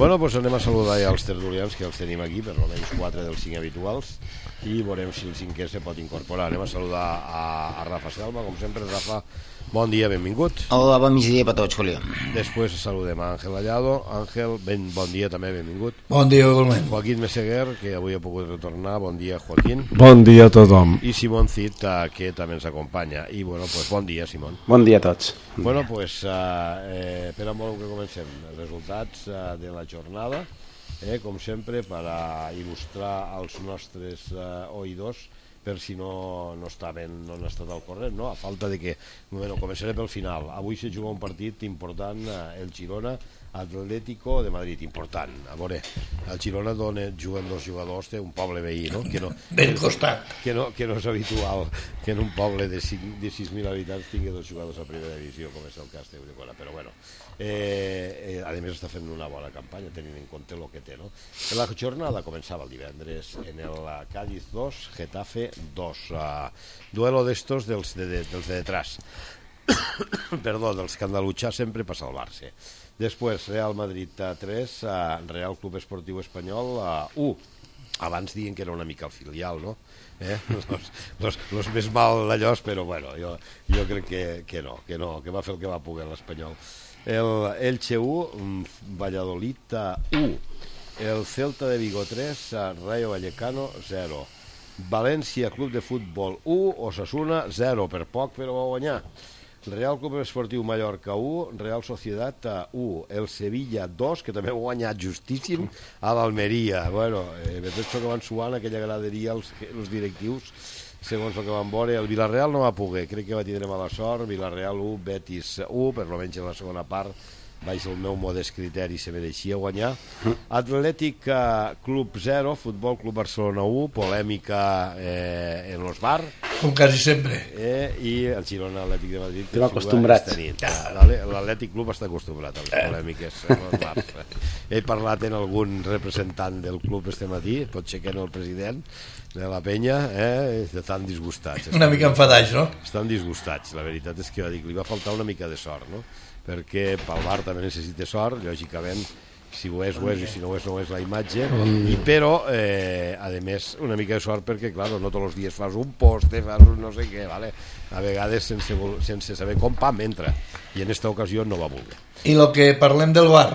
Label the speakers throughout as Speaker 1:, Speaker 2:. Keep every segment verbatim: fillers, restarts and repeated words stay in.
Speaker 1: Bueno, doncs anem a saludar ja els tertulians, que els tenim aquí, per almenys quatre dels cinc habituals, i veurem si el cinquè se pot incorporar. Anem a saludar a, a Rafa Selva, com sempre. Rafa, bon dia, benvingut.
Speaker 2: Hola, bon migdia per tots, Julio.
Speaker 1: Després saludem a Àngel Allado. Àngel, ben, bon dia també, benvingut.
Speaker 3: Bon dia, igualment.
Speaker 1: Joaquín Meseguer, que avui ha pogut retornar. Bon dia, Joaquín.
Speaker 4: Bon dia a tothom.
Speaker 1: I Simón Cid, que també ens acompanya. I, bueno, pues, bon dia, Simón.
Speaker 4: Bon dia a tots.
Speaker 1: Bueno, pues, uh, eh, per molt que comencem, els resultats uh, de la jornada, eh, com sempre, per a il·lustrar els nostres uh, oïdors, per si no, no, estaven, no han estat al corrent, no? A falta de que... Bueno, començaré pel final. Avui se juga un partit important, uh, el Girona Atlético de Madrid, important. A veure, el Girona dona, juguen dos jugadors, té un poble veí, no? Que no,
Speaker 3: ben costat.
Speaker 1: Que no, que no és habitual que en un poble de, de sis mil habitants tingui dos jugadors a primera divisió, com és el cas d'Euricona, però bueno. Eh, eh, a més està fent una bona campanya, tenint en compte el que té, no? La jornada començava el divendres en el Cádiz dos, Getafe dos. Uh, duelo d'estos dels de, de, dels de detrás. Perdó, dels que han de luchar sempre per salvar-se. Després, Real Madrid tres, Real Club Esportiu Espanyol u. Abans diuen que era una mica el filial, no? Eh? Los, los, los més mal d'allò, però bueno, jo, jo crec que, que no, que no, que va fer el que va poder l'Espanyol. El Elche u, Valladolid u. El Celta de Vigo tres, Rayo Vallecano zero. València Club de Futbol u, Osasuna zero, per poc però va guanyar. Real Club Esportiu Mallorca u, Real Societat u, el Sevilla dos, que també ha guanyat justíssim, a l'Almeria. Bueno, eh, penso que van suant aquella graderia els, els directius, segons el que van veure. El Villarreal no va poder, crec que va tindre mala sort. Villarreal u, Betis u, per almenys en la segona part, baix el meu modest criteri, se mereixia guanyar. Atlètic Club zero, Futbol Club Barcelona u, polèmica eh, en los bar,
Speaker 3: com quasi sempre.
Speaker 1: Eh, I el Girona Atlètic de Madrid,
Speaker 4: que acostumbrats.
Speaker 1: L'Atlètic Club està acostumbrat a les polèmiques en los bars. He parlat en algun representant del club este matí, potser que no el president de la penya, eh, estan disgustats.
Speaker 3: Una mica enfadats, no?
Speaker 1: Estan disgustats. La veritat és que li va faltar una mica de sort, no? Perquè pel bar també necessita sort, lògicament, si ho és, ho és, i si no ho és, no ho és la imatge, i però, eh, a més, una mica de sort perquè, clar, no tots els dies fas un poste, fas un no sé què, vale? A vegades sense, sense saber com pam entra, i en esta ocasió no va voler.
Speaker 3: I el que parlem del bar,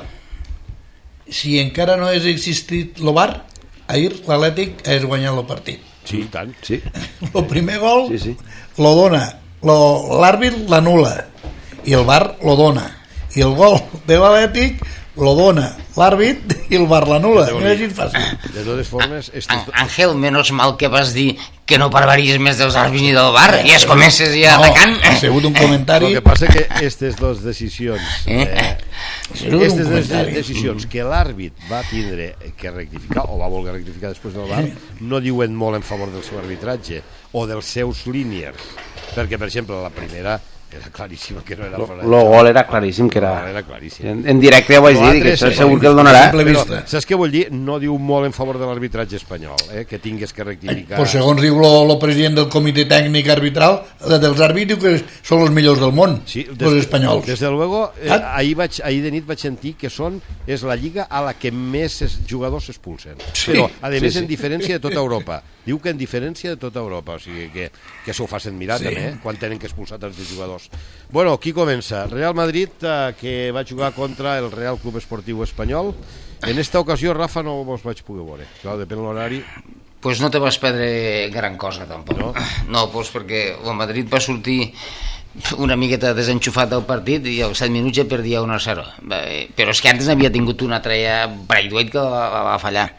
Speaker 3: si encara no és existit el bar, ahir l'Atlètic és guanyat el partit.
Speaker 1: Sí, i tant. Sí.
Speaker 3: El primer gol
Speaker 4: sí, sí.
Speaker 3: lo dona, l'àrbit l'anul·la, i el bar lo dona, i el gol de l'Atlètic lo dona l'àrbit i el bar l'anul·la. No és fàcil.
Speaker 1: De totes formes... Estos...
Speaker 2: Àngel, menos mal que vas dir que no parvaries més dels àrbits ni del bar i es comences ja
Speaker 3: no,
Speaker 2: atacant.
Speaker 3: Ha sigut un comentari...
Speaker 1: El que passa que aquestes dues decisions... Eh, aquestes dues decisions que l'àrbit va tindre que rectificar, o va voler rectificar després del bar, no diuen molt en favor del seu arbitratge o dels seus líniers. Perquè, per exemple, la primera... era claríssim que no era fora.
Speaker 4: El gol era claríssim que era...
Speaker 1: era claríssim.
Speaker 4: En, en directe ja ho vaig dir, que això segur que el donarà.
Speaker 1: Però, saps què vull dir? No diu molt en favor de l'arbitratge espanyol, eh? Que tingues que rectificar...
Speaker 3: Pues segons diu el president del comitè tècnic arbitral, dels àrbits diu que són els millors del món,
Speaker 1: sí, des,
Speaker 3: els espanyols.
Speaker 1: Des de luego, eh, ahir, vaig, ahir de nit vaig sentir que són, és la lliga a la que més es, jugadors s'expulsen. Sí, però, a més, sí, sí. En diferència de tota Europa. Diu que en diferència de tota Europa, o sigui que, que s'ho facin mirar, sí. També, eh? Quan tenen que expulsar tants de jugadors. Bueno, qui comença? Real Madrid, eh, que va jugar contra el Real Club Esportiu Espanyol. En esta ocasió, Rafa, no vos vaig poder veure. Clar, depèn l'horari.
Speaker 2: Pues no te vas perdre gran cosa, tampoc. No, no pues perquè el Madrid va sortir una miqueta desenxufat del partit i als set minuts ja perdia un a zero. Però és que antes havia tingut una tralla Braithwaite que va, va fallar.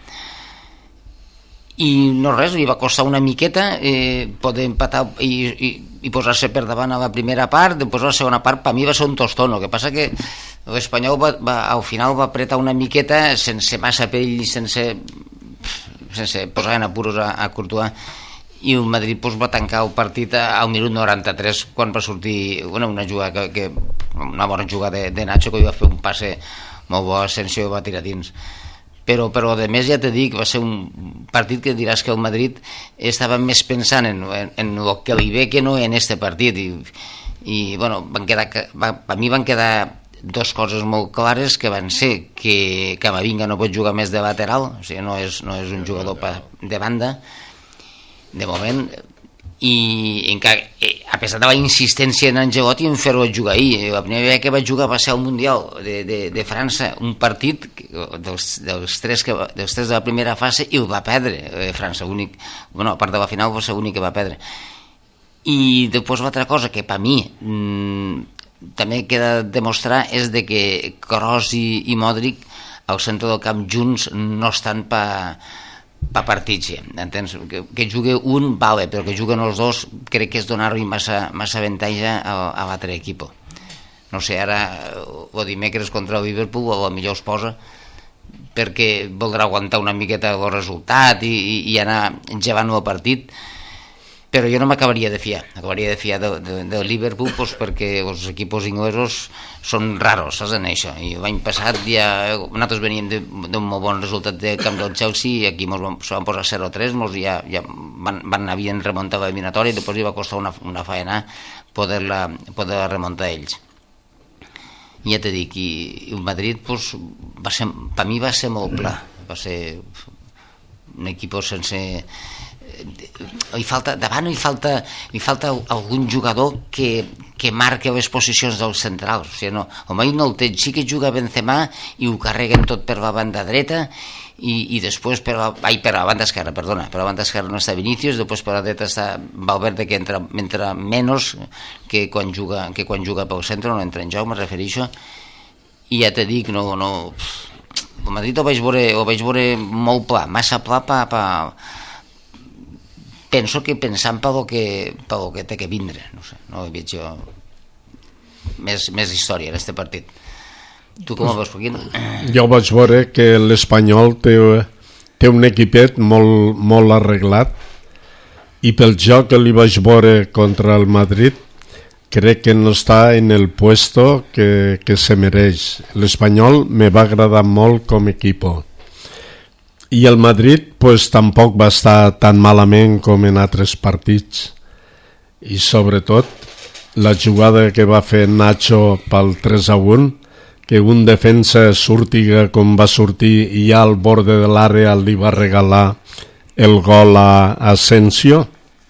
Speaker 2: I no res, li va costar una miqueta eh, poder empatar i, i, i posar-se per davant a la primera part. Després a la segona part per mi va ser un tostón. El que passa que l'Espanyol va, va, al final va apretar una miqueta sense massa pell, sense, sense posar en apuros a, a Courtois, i el Madrid pues, va tancar el partit al minut noranta-tres quan va sortir bueno, una jugada que, que, una bona jugada de, de Nacho, que va fer un passe molt bo, Asensio va tirar dins. Però, però a més ja t'he dit que va ser un partit que diràs que el Madrid estava més pensant en, en, en el que li ve que no en este partit, i, i bueno, van quedar, va, per mi van quedar dos coses molt clares que van ser que Camavinga no pot jugar més de lateral, o sigui, no és, no és un jugador pa, de banda de moment, i encara, a pesar de la insistència en Angelotti en fer-lo jugar ahir, la primera vegada que va jugar va ser al Mundial de, de, de França, un partit dels, dels, tres que, dels tres de la primera fase, i el va perdre eh, França, únic, bueno, a part de la final va ser l'únic que va perdre. I després l'altra cosa que per mi mmm, també queda demostrar és de que Kroos i, i Modric al centre del camp junts no estan pa, pa partits, entens? Que, que jugue un, vale, però que juguen els dos crec que és donar-li massa, massa avantatge a, a l'altre equip. No sé, ara o dimecres contra el Liverpool o millor es posa perquè voldrà aguantar una miqueta el resultat i, i, i anar llevant el partit, però jo no m'acabaria de fiar, acabaria de fiar de, de, de Liverpool, pues, perquè els equipos inglesos són raros, saps, en això, i l'any passat ja, nosaltres veníem d'un molt bon resultat de camp del Chelsea i aquí ens van, van posar zero a tres, mos ja, ja van, van havien remuntat l'eliminatòria i després li va costar una, una faena poder-la poder remuntar ells. I ja t'he dit, i, i el Madrid pues, va ser, per mi va ser molt pla, va ser un equip sense... Hi falta, davant hi falta, hi falta algun jugador que, que marca les posicions dels centrals, o sigui, no, home, no el té, sí que juga Benzema i ho carreguen tot per la banda dreta i, i després per la, ai, per la banda esquerra, perdona, per la banda esquerra no està Vinícius, després per la dreta està Valverde, que entra, entra menys que quan juga, que quan juga pel centre, no entra en joc, me refereixo, i ja te dic, no, no, el Madrid ho vaig veure, ho vaig veure molt pla, massa pla pa, pa penso que pensant pel que, pel que té que vindre, no sé, no veig jo més, més història en aquest partit. Tu com ho veus, Joaquín?
Speaker 5: Jo vaig veure que l'Espanyol té, té un equipet molt, molt arreglat i pel joc que li vaig veure contra el Madrid crec que no està en el puesto que, que se mereix. L'Espanyol me va agradar molt com equipo. I el Madrid pues, tampoc va estar tan malament com en altres partits, i sobretot la jugada que va fer Nacho pel tres a un, que un defensa surtiga com va sortir i ja al borde de l'àrea li va regalar el gol a Asensio.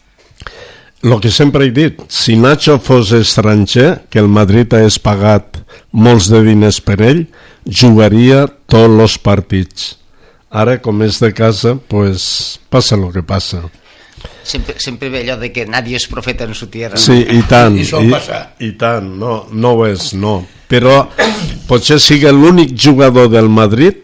Speaker 5: El que sempre he dit, si Nacho fos estranger, que el Madrid hagués pagat molts de diners per ell, jugaria tots els partits. Ara, com és de casa, pues, passa el que passa.
Speaker 2: Sempre, sempre ve allò de que nadie és profeta en su tierra.
Speaker 5: Sí, i tant,
Speaker 3: I,
Speaker 5: i, i tant, no, no ho és, no. Però potser sigui l'únic jugador del Madrid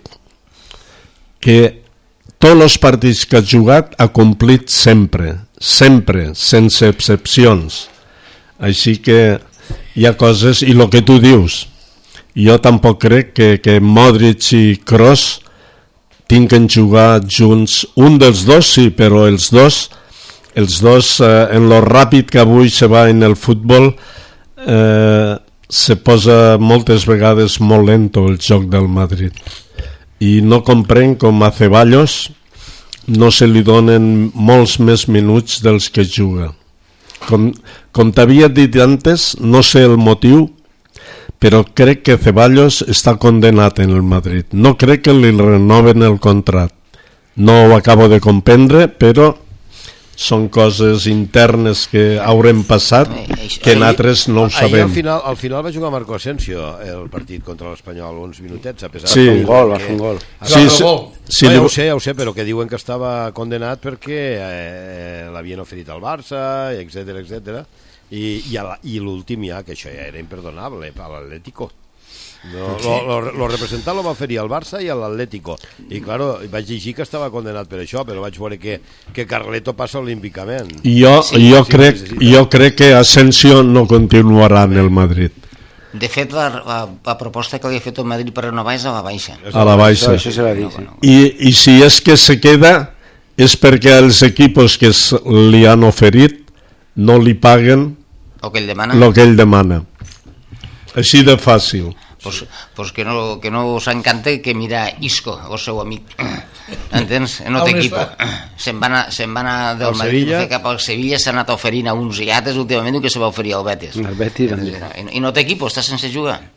Speaker 5: que tots els partits que ha jugat ha complit sempre, sempre, sense excepcions. Així que hi ha coses, i el que tu dius, jo tampoc crec que, que Modric i Kroos tinguin jugar junts, un dels dos sí, però els dos els dos eh, en lo ràpid que avui se va en el futbol eh, se posa moltes vegades molt lento el joc del Madrid i no comprenc com a Ceballos no se li donen molts més minuts dels que juga. Com, com t'havia dit antes, no sé el motiu, però crec que Ceballos està condenat en el Madrid. No crec que li renoven el contrat. No ho acabo de comprendre, però són coses internes que haurem passat que nosaltres no ho sabem.
Speaker 1: Ahir al final, al final va jugar Marco Asensio el partit contra l'Espanyol, uns minutets, a pesar
Speaker 5: sí.
Speaker 1: de
Speaker 5: un
Speaker 4: gol, va fer un gol.
Speaker 5: Sí, sí, sí,
Speaker 1: no, ja ho sé, ja ho sé, però que diuen que estava condenat perquè eh, l'havien oferit al Barça, etcètera, etcètera. I, i, i l'últim ja, que això ja era imperdonable a l'Atlético. No, lo, lo, lo representant lo va oferir al Barça i a l'Atlético i claro, vaig llegir que estava condenat per això, però vaig veure que, que Carleto passa olímpicament.
Speaker 5: Jo, sí, jo, sí, crec, jo crec que Asensio no continuarà en el Madrid.
Speaker 2: De fet, la, la, la proposta que li ha fet el Madrid per renovar és a la baixa.
Speaker 5: A la baixa.
Speaker 4: Això, això se va dir, sí.
Speaker 5: I, I si és que se queda és perquè els equipos que li han oferit no li paguen
Speaker 2: el que ell demana,
Speaker 5: el que ell demana. Així de fàcil.
Speaker 2: Pues, pues que no, que no s'encanta que mira Isco, el seu amic, entens? En un equip se'n va anar, se'n va anar del
Speaker 1: el
Speaker 2: Madrid
Speaker 1: Sevilla.
Speaker 2: cap al Sevilla, s'ha anat oferint a uns i altres últimament que se va oferir al Betis,
Speaker 4: El Betis
Speaker 2: I, i no té equip, està sense jugar,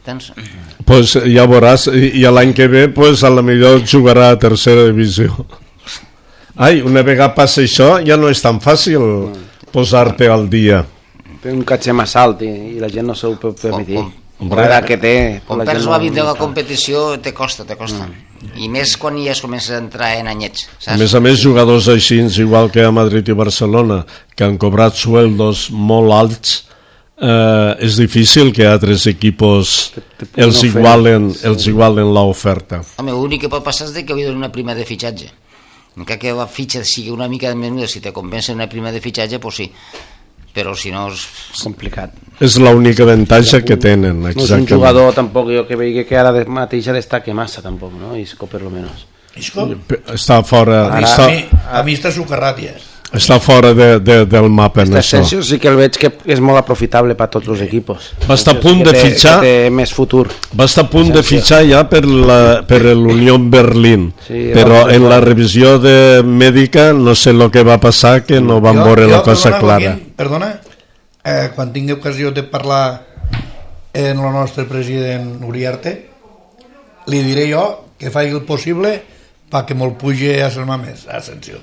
Speaker 2: Tens...
Speaker 5: Pues ja veuràs, i, i l'any que ve pues, a la millor jugarà a tercera divisió. Ai, una vegada passa això ja no és tan fàcil posar-te al dia.
Speaker 4: Té un caché més alt i, i la gent no s'ho pot permetir.
Speaker 2: Com,
Speaker 4: Com l'edat que té...
Speaker 2: Quan perds l'hàbit de la competició te costa, te costa. Mm. I més quan ja es comença a entrar en anyets, saps?
Speaker 5: A més a més, jugadors així, igual que a Madrid i Barcelona, que han cobrat sueldos molt alts, eh, és difícil que altres equipos els igualen, els igualen l'oferta.
Speaker 2: Home, l'únic que pot passar és que havia de donar una prima de fitxatge. Encara que la fitxa sigui una mica menuda, si te compensa una prima de fitxatge, doncs sí. Però si no és
Speaker 4: complicat.
Speaker 5: És l'única avantatge que tenen, exactament.
Speaker 4: No és un jugador tampoc jo que veig que ara mateix destaque massa tampoc, no? Isco per lo menos.
Speaker 3: Isco?
Speaker 5: Està fora...
Speaker 3: A mi,
Speaker 5: està,
Speaker 3: a mi, a mi està sucarrat ja.
Speaker 5: Està fora de, de, del mapa en això.
Speaker 4: Asensio sí que el veig que és molt aprofitable per tots els equipos.
Speaker 5: Va estar a punt de fitxar...
Speaker 4: Que té més futur.
Speaker 5: Va estar a punt de fitxar ja per la, per l'Unión Berlín, sí, però en la revisió de mèdica no sé el que va passar, que no van jo, veure jo, la cosa perdona, clara.
Speaker 3: Joaquín, perdona, eh, quan tingui ocasió de parlar en el nostre president Uriarte, li diré jo que faci el possible perquè me'l pugi a ser més, a Asensio.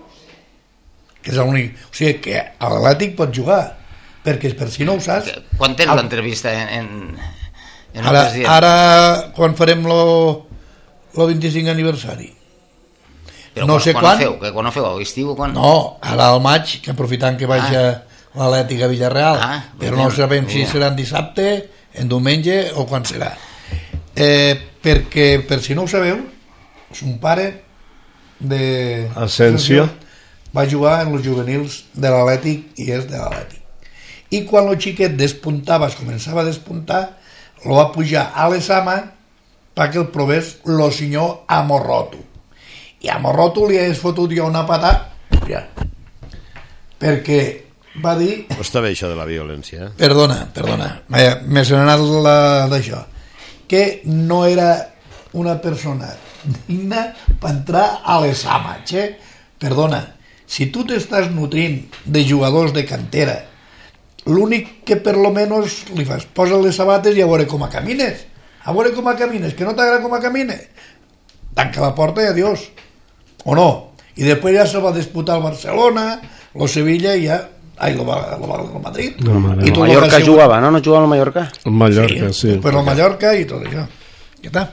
Speaker 3: Que és l'únic... O sigui, que a l'Atlètic pot jugar, perquè per si no ho saps...
Speaker 2: Quan tens el... l'entrevista en, en, en
Speaker 3: ara, ara, quan farem el vint-i-cinc aniversari?
Speaker 2: Però
Speaker 3: no
Speaker 2: quan,
Speaker 3: sé
Speaker 2: quan
Speaker 3: quan...
Speaker 2: Feu, que quan ho feu, a l'estiu? Quan...
Speaker 3: No, ara al maig, que aprofitant que vaig ah. a l'Atlètic a Villarreal, ah, però no sabem si serà en dissabte, en diumenge o quan serà. Eh, perquè, per si no ho sabeu, son pare de...
Speaker 5: Asensio
Speaker 3: va jugar en els juvenils de l'Atlètic i és de l'Atlètic. I quan el xiquet despuntava, es començava a despuntar, lo va pujar a l'Esama perquè el provés el senyor Amorroto. I Amorroto li hagués fotut jo una patà, ja, perquè va dir...
Speaker 1: Està bé això de la violència, eh?
Speaker 3: Perdona, perdona, m'he anat d'això, que no era una persona digna per entrar a l'Esama, che? Perdona, si tu t'estàs nutrint de jugadors de cantera, l'únic que per lo menos li fas, posa les sabates i a veure com a camines, a veure com a camines, que no t'agrada com a camines, tanca la porta i adiós, o no? I després ja se va disputar el Barcelona, el Sevilla i ja, ai, el, el, el Madrid.
Speaker 5: No,
Speaker 3: I
Speaker 4: el Mallorca jugava, no? No jugava al Mallorca?
Speaker 5: El Mallorca, sí.
Speaker 3: sí. Però el Mallorca i tot això. Ja està.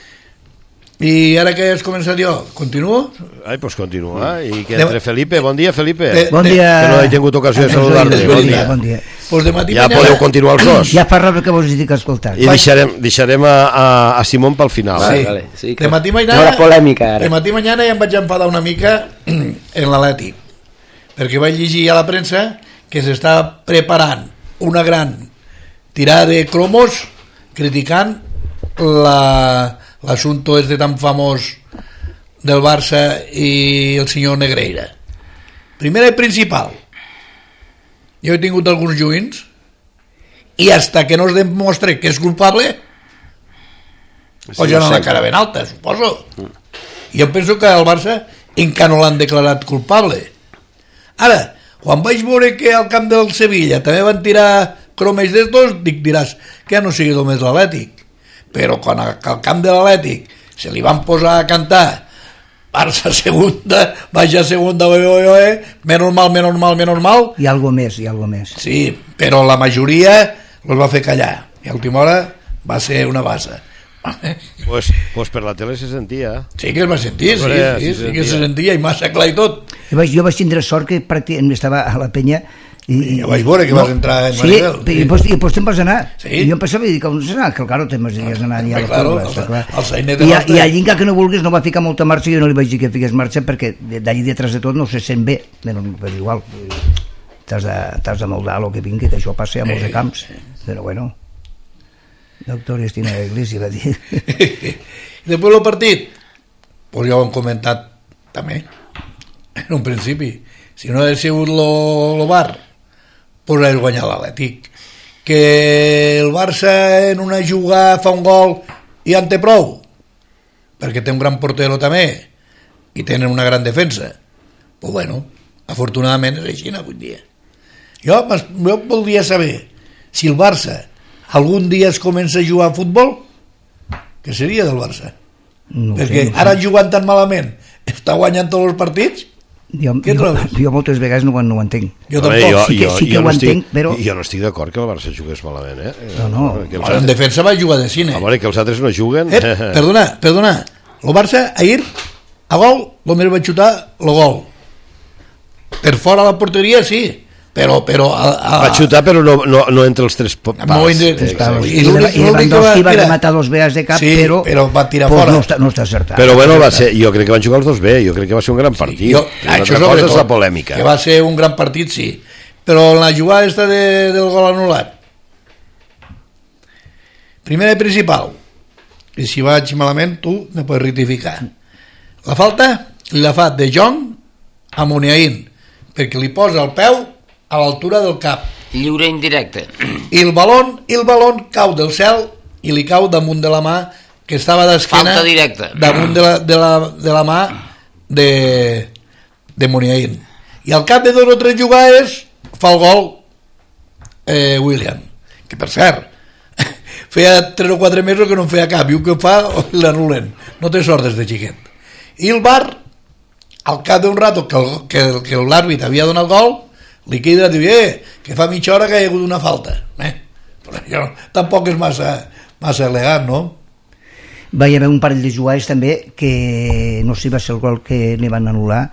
Speaker 3: I ara que has començat jo, continuo?
Speaker 1: Ai, pues continua. I que entre Felipe, bon dia Felipe.
Speaker 3: De,
Speaker 6: bon dia.
Speaker 1: Que no he tingut ocasió de saludar-te.
Speaker 6: Bon dia, bon dia.
Speaker 3: Pues de matí
Speaker 1: ja
Speaker 3: mañana...
Speaker 1: podeu continuar els dos.
Speaker 6: Ja fa rato que vos estic escoltant.
Speaker 1: I deixarem, deixarem a, a, a Simón pel final.
Speaker 3: Sí,
Speaker 1: eh?
Speaker 4: vale, sí,
Speaker 3: de matí mañana...
Speaker 4: No era polèmica, ara.
Speaker 3: De matí mañana ja em vaig enfadar una mica en l'Atlètic, perquè vaig llegir a la premsa que s'està preparant una gran tirada de cromos criticant la... l'assumpte este tan famós del Barça i el senyor Negreira. Primera i principal, jo he tingut alguns joins i hasta que no es demostre que és culpable posen la cara ben alta, suposo. I jo penso que el Barça encara no l'han declarat culpable. Ara, quan vaig veure que al camp del Sevilla també van tirar cromes d'estos, dic, diràs que ja no sigui només l'Atlètic. Però quan al camp de l'Atlètic se li van posar a cantar Barça segunda, baixa segunda, oe, oe, oe, menys mal, menys mal, menys mal.
Speaker 6: I algo més, i algo més.
Speaker 3: Sí, però la majoria els va fer callar. I a última hora va ser una bassa.
Speaker 1: Pues, pues per la tele se sentia.
Speaker 3: Sí que es va sentir, sí, sí, sí, sí que se sentia, i massa clar i tot.
Speaker 6: Jo vaig, jo vaig tindre sort que pràcticament estava a la penya i,
Speaker 3: I ja vaig veure que no, vas entrar en Maribel.
Speaker 6: Sí, i pues, i pues te'n vas anar.
Speaker 3: Sí.
Speaker 6: I jo em pensava dir que on vas anar, que claro, te'n vas anar allà a la
Speaker 3: claro,
Speaker 6: Torba.
Speaker 3: El, el
Speaker 6: I, I allí encara que no vulguis no va ficar molta marxa i jo no li vaig dir que fiqués marxa perquè d'allí detrás de tot no se sent bé, però, però igual t'has de, t'has de moldar el que vingui, que això passa a molts de camps, però bueno, doctor Estina de l'Església va dir.
Speaker 3: I després el partit, pues ja ho hem comentat també en un principi, si no hagués sigut el bar pues hagués guanyat l'Atlètic. Que el Barça en una jugada fa un gol i en té prou, perquè té un gran portero també i tenen una gran defensa, pues bueno, afortunadament és així avui dia. Jo, jo voldria saber si el Barça algun dia es comença a jugar a futbol, què seria del Barça?
Speaker 6: No
Speaker 3: Perquè
Speaker 6: sé, no
Speaker 3: ara
Speaker 6: sé.
Speaker 3: jugant tan malament, està guanyant tots els partits.
Speaker 6: Jo,
Speaker 3: Què
Speaker 6: jo,
Speaker 3: trobes?
Speaker 6: jo moltes vegades no, ho- no ho entenc.
Speaker 3: Jo
Speaker 1: Home,
Speaker 3: tampoc.
Speaker 1: jo,
Speaker 6: sí que-
Speaker 1: jo,
Speaker 6: sí que
Speaker 1: jo
Speaker 6: ho
Speaker 1: no estic,
Speaker 6: entenc, però-
Speaker 1: jo no estic d'acord que el Barça jugués malament, eh?
Speaker 6: No, no.
Speaker 1: Que els
Speaker 3: Ara en
Speaker 1: altres,
Speaker 3: defensa va jugar de cine.
Speaker 1: a veure, que els altres no juguen.
Speaker 3: Eh, perdona, perdona. El Barça, ahir, a gol, només va xutar el gol. Per fora de la porteria, sí. Però, però... A, a,
Speaker 1: Va xutar, però no, no, no entre els tres pals.
Speaker 3: Molt inde-
Speaker 1: Eh,
Speaker 6: Estava,
Speaker 3: I
Speaker 6: i,
Speaker 3: l'únic-
Speaker 6: i
Speaker 3: l'únic que va
Speaker 6: Lewandowski va
Speaker 3: tirar-
Speaker 6: rematar dos vegades de cap,
Speaker 3: Sí,
Speaker 6: però,
Speaker 3: però va tirar
Speaker 6: pues
Speaker 3: fora.
Speaker 6: no està, no està acertat.
Speaker 1: Però bueno, va ser, jo crec que van jugar els dos bé, jo crec que va ser un gran partit.
Speaker 3: Jo,
Speaker 1: Una
Speaker 3: això
Speaker 1: altra cosa és
Speaker 3: sobretot,
Speaker 1: la polèmica.
Speaker 3: que va ser un gran partit, sí. Però en la jugada esta de, del gol anul·lat, primera i principal, i si vaig malament tu me pots rectificar, la falta la fa De Jong a Muniain, perquè li posa el peu a l'altura del cap,
Speaker 2: Lliure indirecte.
Speaker 3: i el balón, i el balón cau del cel i li cau damunt de la mà que estava d'esquena,
Speaker 2: Falta directa.
Speaker 3: damunt de la, de la, de la mà de, de Muniain. I al cap de dos o tres jugades fa el gol eh, William, que per cert feia tres o quatre mesos que no en feia cap, i un que fa l'anulen, no té sort des de xiquet. I el V A R, al cap d'un rato que, el, que, que l'àrbit havia donat gol, li queda dir, eh, que fa mitja hora que hi ha hagut una falta, eh? Però això tampoc és massa, massa elegant, no?
Speaker 6: Va hi haver un parell de jugades també que no sé si va ser el gol que li van anul·lar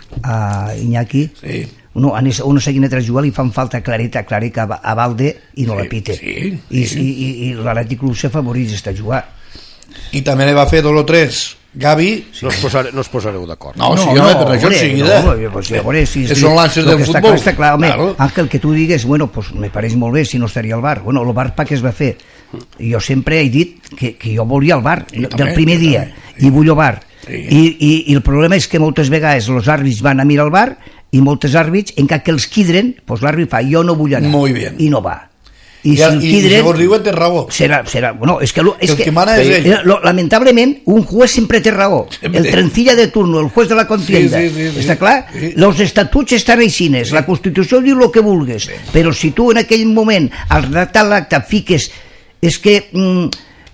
Speaker 6: a Iñaki.
Speaker 3: Sí.
Speaker 6: No, a no, no sé quina altra jugada li fan falta clareta, clareta a, a Valde i no
Speaker 3: Sí,
Speaker 6: la pite.
Speaker 3: sí,
Speaker 6: I,
Speaker 3: sí.
Speaker 6: i, i, i l'Atlètic Club s'afavoreix esta jugada.
Speaker 3: I també ne va fer dos o tres Gavi.
Speaker 1: No us, posare, no us posareu d'acord.
Speaker 3: No, sí, home, per això
Speaker 6: hombre,
Speaker 3: enseguida.
Speaker 6: No, pues, a veure, si,
Speaker 3: Que
Speaker 6: si,
Speaker 3: són lances
Speaker 6: lo
Speaker 3: del
Speaker 6: que està
Speaker 3: futbol.
Speaker 6: clar, està clar, home,
Speaker 3: Claro.
Speaker 6: Àngel, que tu digues, bueno, pues me pareix molt bé si no estaria al bar. Bueno, el bar pa què es va fer? Jo sempre he dit que, que jo volia el bar,
Speaker 3: Sí,
Speaker 6: del
Speaker 3: també,
Speaker 6: primer
Speaker 3: sí,
Speaker 6: dia,
Speaker 3: també.
Speaker 6: i vull el bar.
Speaker 3: Sí.
Speaker 6: I, i, I el problema és que moltes vegades els àrbits van a mirar el bar i moltes àrbits, en cap que els quidren, pues l'àrbit fa, jo no vull anar.
Speaker 3: Muy bien.
Speaker 6: I no va. I,
Speaker 3: I,
Speaker 6: si el
Speaker 3: i, i
Speaker 6: quidren,
Speaker 3: segons diuen té raó.
Speaker 6: serà, serà, bueno, és que, lo, és
Speaker 3: El
Speaker 6: que,
Speaker 3: que mana és ell.
Speaker 6: eh, lo, lamentablement un juez sempre té raó,
Speaker 3: Sempre.
Speaker 6: el trencilla de turno, el juez de la contienda,
Speaker 3: Sí, sí, sí, sí.
Speaker 6: està clar?
Speaker 3: Sí.
Speaker 6: Los estatuts estan aixines, la Constitució diu el que vulgues, però si tu en aquell moment al redactar l'acte fiques és que mm,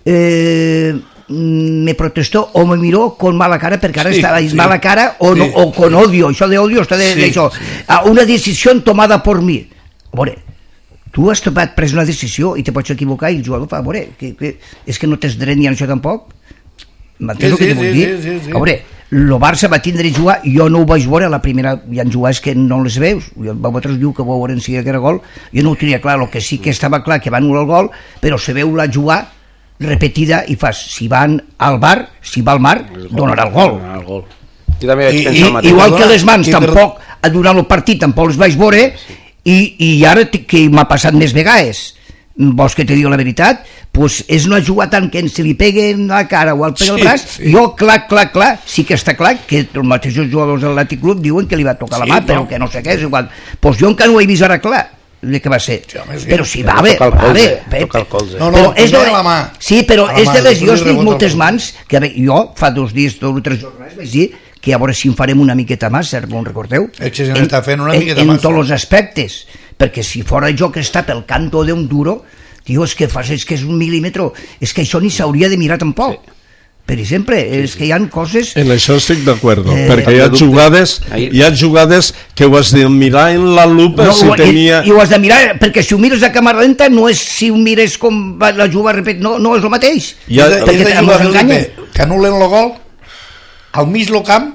Speaker 6: eh, mm, me protestó o me miró con mala cara perquè ara
Speaker 3: Sí,
Speaker 6: estava
Speaker 3: sí.
Speaker 6: mala cara o, no,
Speaker 3: Sí,
Speaker 6: o con odio, això de odio està de,
Speaker 3: Sí,
Speaker 6: d'això. Ah, una decisió tomada por mi. A veure, tu has topat, pres una decisió i te pots equivocar i el jugador fa, a veure, que, que, és que no tens dret ni a això tampoc. M'entens
Speaker 3: Sí,
Speaker 6: el que
Speaker 3: sí,
Speaker 6: t'hi vull
Speaker 3: sí,
Speaker 6: dir?
Speaker 3: sí, sí, sí.
Speaker 6: A veure, el Barça va tindre a jugar, jo no ho vaig veure, la primera, hi ha jugades que no les veus, jo, vosaltres diu que veuen si que era gol, jo no ho tenia clar, el que sí que estava clar que va anul·lar el gol, però se veu la jugar repetida i fas, si van al bar, si va al mar, donarà el gol.
Speaker 4: El gol. Jo també vaig
Speaker 3: I-
Speaker 4: pensar
Speaker 6: I,
Speaker 4: el mateix.
Speaker 6: igual que
Speaker 3: Perdona,
Speaker 6: les mans
Speaker 3: que per-
Speaker 6: tampoc durant el partit tampoc les vaig veure i, i ara t- que m'ha passat més vegades, vols que te digui la veritat, pues és una jugada tant que se li peguen a la cara o al pega al
Speaker 3: Sí,
Speaker 6: braç,
Speaker 3: sí.
Speaker 6: jo clar, clar, clar, sí que està clar que els mateixos jugadors de l'Atlètic Club diuen que li va tocar la
Speaker 3: Sí,
Speaker 6: mà,
Speaker 3: no.
Speaker 6: però que no sé què és igual, pues jo encara no ho he vist ara clar de què va ser,
Speaker 3: Sí, home, sí.
Speaker 6: però si
Speaker 4: Però
Speaker 6: va bé,
Speaker 4: toca el
Speaker 6: va
Speaker 4: colze,
Speaker 6: bé, bé,
Speaker 4: toca el colze.
Speaker 3: No, no,
Speaker 6: però és
Speaker 3: primer
Speaker 6: de,
Speaker 3: la mà.
Speaker 6: sí, però
Speaker 3: A la
Speaker 6: és
Speaker 3: mà,
Speaker 6: de les,
Speaker 3: després
Speaker 6: jo
Speaker 3: li
Speaker 6: tinc
Speaker 3: rebota
Speaker 6: moltes
Speaker 3: el
Speaker 6: mans que a veure, jo fa dos dies, dos o tres jornades vaig dir que a veure si en farem una miqueta massa, no en recordeu?
Speaker 3: És que se n'està fent una
Speaker 6: en,
Speaker 3: miqueta
Speaker 6: en,
Speaker 3: massa.
Speaker 6: En tots els aspectes, perquè si fora jo que està pel canto d'un duro, tio, és que fas, és que és un mil·límetre, és que això ni s'hauria de mirar tampoc. Sí. Per exemple, és que hi ha coses...
Speaker 5: En això estic d'acord,
Speaker 6: Eh,
Speaker 5: perquè hi ha
Speaker 4: dubte.
Speaker 5: jugades,
Speaker 4: Ahir-
Speaker 5: hi ha jugades que ho has de mirar en la lupa
Speaker 6: No,
Speaker 5: si
Speaker 6: ho-
Speaker 5: tenia...
Speaker 6: i, i ho has de mirar, perquè si ho mires a càmera lenta no és si ho mires com va la jugada, repet, no, no és el mateix.
Speaker 5: Hi ha,
Speaker 3: és de,
Speaker 6: perquè
Speaker 3: és de
Speaker 6: te-
Speaker 3: jugar,
Speaker 6: mos enganyen.
Speaker 3: Felipe, que anulen el gol al mig del camp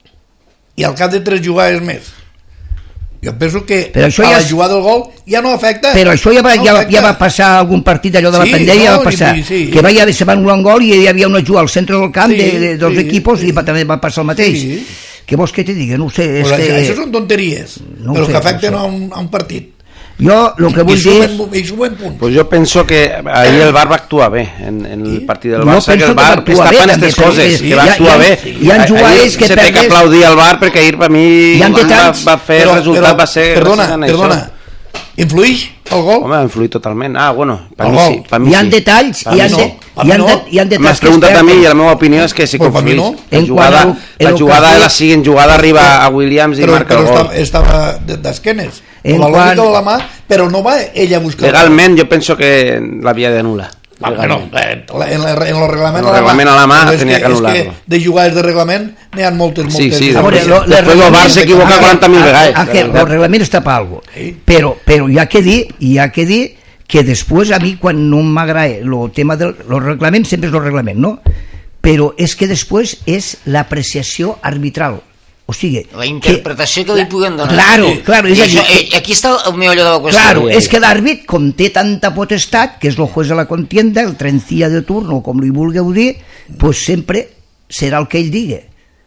Speaker 3: i al cap de tres jugades més. Jo penso que
Speaker 6: Però això
Speaker 3: a
Speaker 6: ja
Speaker 3: la
Speaker 6: és-
Speaker 3: jugada del gol ja no afecta.
Speaker 6: Però això ja va,
Speaker 3: no
Speaker 6: ja,
Speaker 3: afecta.
Speaker 6: ja va passar algun partit allò de la
Speaker 3: Sí,
Speaker 6: pandèmia,
Speaker 3: no,
Speaker 6: va passar
Speaker 3: i- sí.
Speaker 6: que va haver, se van anul·lar un gol i hi havia una jugada al centre del camp
Speaker 3: Sí,
Speaker 6: de, de, dels
Speaker 3: sí,
Speaker 6: equipos
Speaker 3: sí.
Speaker 6: i va, també va passar el mateix.
Speaker 3: Sí.
Speaker 6: Què vols que te digui? No ho sé, és
Speaker 3: Pues
Speaker 6: que...
Speaker 3: això són tonteries,
Speaker 6: No ho
Speaker 3: però
Speaker 6: sé,
Speaker 3: que afecten
Speaker 6: no ho
Speaker 3: a,
Speaker 6: sé.
Speaker 3: un, a un partit.
Speaker 6: Jo el que vull
Speaker 3: I
Speaker 6: dir...
Speaker 3: sumen, i sumen punts.
Speaker 4: Pues jo penso que ahir el V A R va actuar bé en, en el partit del
Speaker 6: Jo
Speaker 4: Barça, que
Speaker 6: penso
Speaker 4: el
Speaker 6: que va
Speaker 4: V A R
Speaker 6: actuar
Speaker 4: està
Speaker 6: bé,
Speaker 4: fent
Speaker 6: també,
Speaker 4: aquestes
Speaker 6: però
Speaker 4: coses,
Speaker 6: que
Speaker 4: que va
Speaker 6: hi ha-
Speaker 4: actuar
Speaker 6: hi ha-
Speaker 4: bé.
Speaker 6: hi ha
Speaker 4: Ahir
Speaker 6: jugades que
Speaker 4: se té que
Speaker 6: perdes-
Speaker 4: aplaudir al V A R perquè ahir per mi
Speaker 6: Hi ha
Speaker 4: va,
Speaker 6: detalls,
Speaker 4: va fer el resultat, va ser...
Speaker 3: perdona,
Speaker 4: gràcies a
Speaker 3: perdona,
Speaker 4: això.
Speaker 3: Influïx el gol?
Speaker 4: Home, ha influït totalment. Ah, bueno, per
Speaker 3: El
Speaker 4: mi
Speaker 3: gol.
Speaker 4: sí. Per mi
Speaker 6: Hi ha
Speaker 4: sí.
Speaker 6: detalls,
Speaker 4: Per
Speaker 6: hi ha,
Speaker 4: mi
Speaker 6: de,
Speaker 4: no.
Speaker 3: Per
Speaker 6: hi ha,
Speaker 3: mi no.
Speaker 6: de, hi ha detalls
Speaker 4: M'has
Speaker 6: que
Speaker 4: preguntat
Speaker 6: es
Speaker 4: a mi
Speaker 6: perden.
Speaker 4: i la meva opinió és que sí que
Speaker 3: Pues per mi
Speaker 4: influïx.
Speaker 3: no.
Speaker 4: La
Speaker 6: En
Speaker 4: jugada,
Speaker 6: quant a-
Speaker 4: la
Speaker 6: en
Speaker 4: jugada de la
Speaker 6: ocasió-
Speaker 4: siguient jugada arriba a Williams i
Speaker 3: Però,
Speaker 4: marca
Speaker 3: però
Speaker 4: el gol.
Speaker 3: estava, estava de- d'esquenes,
Speaker 6: En
Speaker 3: amb la lògica
Speaker 6: quant-
Speaker 3: de la mà, però no va ella a buscar.
Speaker 4: Legalment jo penso que l'havia d'anul·lar.
Speaker 3: Ah, bueno, eh, en, la, en el reglament,
Speaker 4: En el reglament a la mà
Speaker 3: Però és
Speaker 4: tenia que
Speaker 3: és
Speaker 4: anul·lar-lo.
Speaker 3: de jugades de reglament n'hi ha moltes,
Speaker 4: Sí,
Speaker 3: moltes.
Speaker 4: sí,
Speaker 6: A veure,
Speaker 4: després,
Speaker 6: lo-
Speaker 4: després el
Speaker 6: reglament-
Speaker 4: Bar s'equivoca
Speaker 6: Ángel,
Speaker 4: quaranta mil vegades.
Speaker 6: Ángel, el reglament està per algo.
Speaker 3: Sí.
Speaker 6: Però, però hi ha que dir, hi ha que dir que després a mi quan no m'agrada el tema del el reglament, sempre és el reglament, no? Però és que després és l'apreciació arbitral. O sigui...
Speaker 2: La interpretació que, que li puguen donar.
Speaker 6: Claro,
Speaker 2: Sí.
Speaker 6: claro. És
Speaker 2: I
Speaker 6: a dir,
Speaker 2: això, eh, aquí està el meollo de la qüestió.
Speaker 6: Claro, és que l'àrbit, com té tanta potestat, que és el juez de la contienda, el trencilla de turno, com li vulgueu dir, pues sempre serà el que ell digui.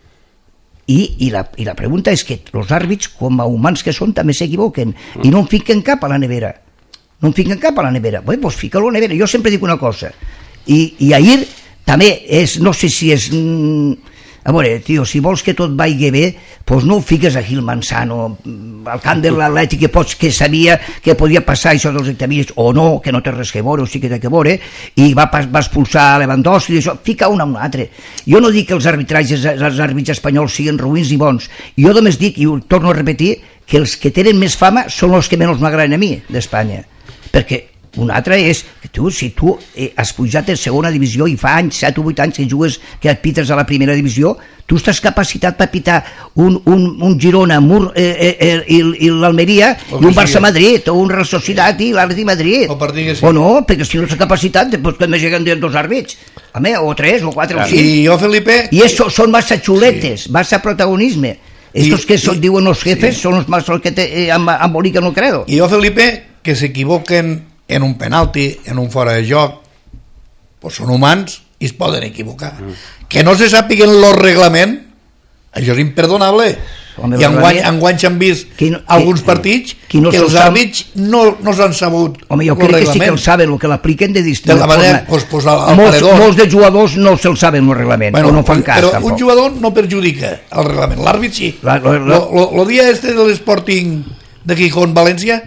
Speaker 6: I, i, la, I la pregunta és que els àrbits, com a humans que són, també s'equivoquen i no en fiquen cap a la nevera. No en fiquen cap a la nevera. Bé, doncs fica-lo a la nevera. Jo sempre dic una cosa. I, i ahir també és, no sé si és... Mm, a veure, tio, si vols que tot vagi bé, doncs no ho fiques a Gil Manzano, al camp de l'Atlètic, que pots, que sabia que podia passar això dels hectavies, o no, que no té res que veure, o sí que té que veure, i va, va expulsar Lewandowski, i això, fica un a un altre. Jo no dic que els arbitratges, els àrbits espanyols siguin ruïns i bons, jo només dic, i ho torno a repetir, que els que tenen més fama són els que menys m'agraden a mi, d'Espanya, perquè un altre és que tu, si tu eh, has pujat en segona divisió i fa anys, set o vuit anys que jugues, que et pites a la primera divisió, tu estàs capacitat per pitar un, un, un Girona, Mur, eh, eh, eh, i, i l'Almeria, i un Barça-Madrid, o un Real Societat i l'Atlètic Madrid.
Speaker 3: O per dir que sí.
Speaker 6: O no, perquè si no tens capacitat, doncs també lleguen dos àrbits. Home, o tres, o quatre, o cinc.
Speaker 3: I jo, Felipe...
Speaker 6: I eso són massa xuletes, sí. Massa protagonisme. Estos que son,
Speaker 3: i,
Speaker 6: diuen los jefes
Speaker 3: sí.
Speaker 6: son los más los que te eh, embolican el credo.
Speaker 3: I jo, Felipe, que s'equivoquen en un penalti, en un fora de joc, pues són humans i es poden equivocar. Mm. Que no se sàpiguen el reglament, això és imperdonable.
Speaker 6: Home,
Speaker 3: I enguany,
Speaker 6: reglament...
Speaker 3: enguany s'han vist
Speaker 6: qui no,
Speaker 3: alguns
Speaker 6: qui,
Speaker 3: partits
Speaker 6: qui no
Speaker 3: que els
Speaker 6: sap...
Speaker 3: àrbits no, no s'han sabut.
Speaker 6: Home, jo crec que sí que el saben, el que l'apliquen de distinta
Speaker 3: de la manera,
Speaker 6: forma.
Speaker 3: pues, pues, al, al
Speaker 6: molts,
Speaker 3: paredor.
Speaker 6: molts de jugadors no se'l saben el reglament,
Speaker 3: Bueno,
Speaker 6: o no fan cas,
Speaker 3: però
Speaker 6: tampoc.
Speaker 3: un jugador no perjudica el reglament, l'àrbit sí.
Speaker 6: La, la, la...
Speaker 3: Lo, lo, lo dia este de l'Sporting de Gijón, València,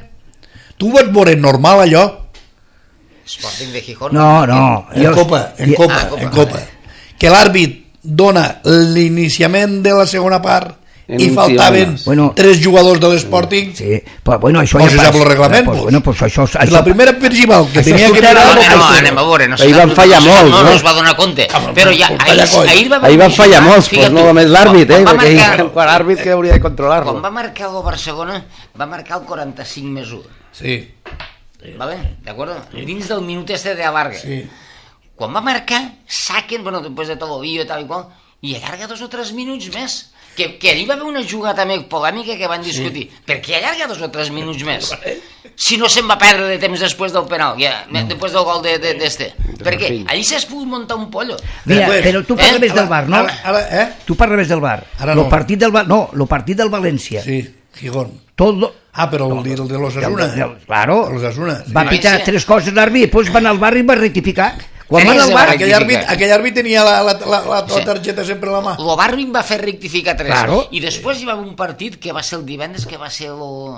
Speaker 3: tu vas veure normal allò?
Speaker 2: Sporting de Gijón.
Speaker 6: No, no.
Speaker 3: En
Speaker 6: jo...
Speaker 3: Copa, en
Speaker 6: I-
Speaker 3: Copa,
Speaker 2: Ah, Copa.
Speaker 3: en Copa. Que l'àrbit dona l'iniciament de la segona part
Speaker 4: En
Speaker 3: i
Speaker 4: un
Speaker 3: faltaven
Speaker 4: tirón.
Speaker 6: Bueno.
Speaker 3: tres jugadors de l'Sporting.
Speaker 6: Sí, però bueno, això
Speaker 3: No
Speaker 6: ja
Speaker 3: se sap
Speaker 6: passa.
Speaker 3: el reglament,
Speaker 6: Pues,
Speaker 3: pues.
Speaker 6: bueno, pues això,
Speaker 3: I
Speaker 6: això...
Speaker 3: la primera principal que
Speaker 6: això
Speaker 3: tenia
Speaker 6: és
Speaker 3: que
Speaker 6: un
Speaker 3: mirar...
Speaker 6: tema-
Speaker 2: No, no,
Speaker 3: pues,
Speaker 2: anem a veure, no
Speaker 4: Ahir
Speaker 2: se
Speaker 4: van
Speaker 2: sap-
Speaker 4: fallar
Speaker 2: no, se sap,
Speaker 4: molts,
Speaker 2: no,
Speaker 4: no?
Speaker 2: no es va donar compte.
Speaker 3: Home,
Speaker 2: Però ja,
Speaker 3: pues,
Speaker 2: ahir,
Speaker 3: calla, coi.
Speaker 2: ahir va haver
Speaker 4: Ahir van
Speaker 2: un
Speaker 4: fallar
Speaker 2: jugat,
Speaker 4: molts,
Speaker 2: fíjate,
Speaker 4: pues no només l'àrbit, eh?
Speaker 2: quan va
Speaker 4: Perquè
Speaker 2: marcar-
Speaker 4: hi ha l'àrbit que hauria de controlar-lo.
Speaker 2: Quan va marcar el Barcelona, va marcar el quaranta-cinc més u.
Speaker 3: Sí,
Speaker 2: ¿Vale? ¿De acuerdo? Dins del minut este de alarga.
Speaker 3: sí.
Speaker 2: Quan va marcar, saquen, bueno, després de todo vídeo i tal i qual, i allarga dos o tres minuts més. Que, que allí va haver una jugada també polèmica que van discutir. Sí. Per què allarga dos o tres minuts més? Si no se'n va perdre de temps després del penal, ja, no. Després del gol d'este. De, de, de Perquè allí s'has pogut muntar un pollo.
Speaker 6: Mira,
Speaker 3: Després,
Speaker 6: però tu parles
Speaker 2: eh?
Speaker 6: del bar, no?
Speaker 3: Ara, ara, eh?
Speaker 6: Tu parles del bar.
Speaker 3: Ara
Speaker 6: Lo
Speaker 3: no.
Speaker 6: partit del bar, no, lo partit del València.
Speaker 3: Sí, Gijón.
Speaker 6: Tot lo...
Speaker 3: Ah, però el, el de l'Osasuna.
Speaker 6: Del- del- Claro.
Speaker 3: El Osasuna, sí.
Speaker 6: Va pitar
Speaker 2: València.
Speaker 6: tres coses l'àrbit, després va anar al bar i va rectificar. Quan va
Speaker 2: Tres
Speaker 6: anar al
Speaker 2: de
Speaker 6: bar...
Speaker 2: bar.
Speaker 3: Aquell àrbit, aquell àrbit tenia la, la, la, la, la
Speaker 2: Sí.
Speaker 3: targeta sempre a la mà.
Speaker 2: Lo Barwin va fer rectificar tres.
Speaker 6: Claro.
Speaker 2: I després hi va haver un partit que va ser el divendres, que va ser lo...